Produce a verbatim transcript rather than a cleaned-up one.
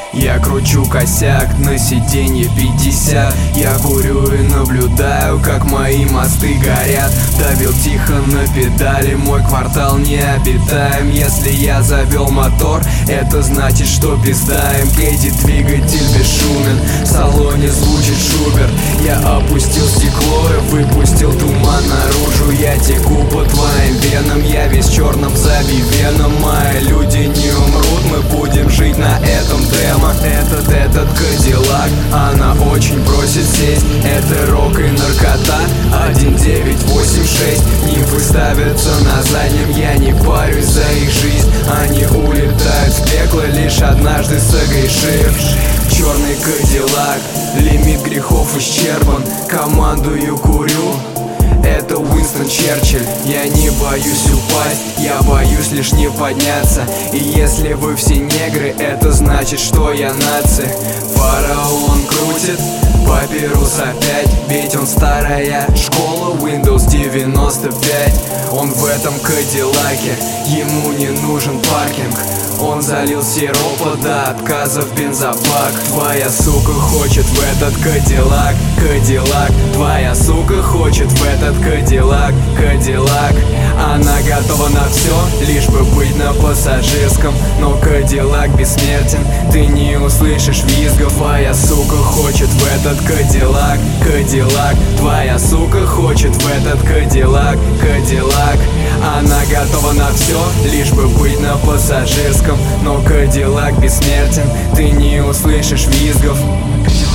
Я кручу косяк на сиденье пятьдесят. Я курю и наблюдаю, как мои мосты горят. Давил тихо на педали, мой квартал необитаем. Если я завел мотор, это значит, что пиздаем. Кэдди, двигатель бесшумен, в салоне звучит Шуберт. Я опустил стекло и выпустил туман наружу. Я теку по твоим венам, я весь в черном забивеном. Мои люди не умрут, мы будем жить на этом демо. Этот, этот Кадиллак, она очень просит сесть. Это рок и наркота, один девять восемь шесть. Нимфы ставятся на заднем, я не парюсь за их жизнь. Они улетают в пекло, лишь однажды согрешив. Черный Кадиллак, лимит грехов исчерпан. Командую, курю, это Уинстон Черчилль. Я не боюсь упасть, я боюсь лишь не подняться. И если вы все негры, это значит, что я нация. Фараон крутит папирус опять, ведь он старая школа Windows девяносто пять. Он в этом Кадиллаке, ему не нужен паркинг. Он залил сиропа до отказа в бензобак. Твоя сука хочет в этот Кадиллак, Кадиллак. Твоя сука хочет в этот Кадиллак, Кадиллак. Она готова на все, лишь бы быть на пассажирском. Но Кадиллак бессмертен, ты не услышишь визгов. Твоя сука хочет в этот Кадиллак, Кадиллак. Твоя сука хочет в этот Кадиллак, Кадиллак. Она готова на все, лишь бы быть на пассажирском. Но Кадиллак бессмертен, ты не услышишь визгов.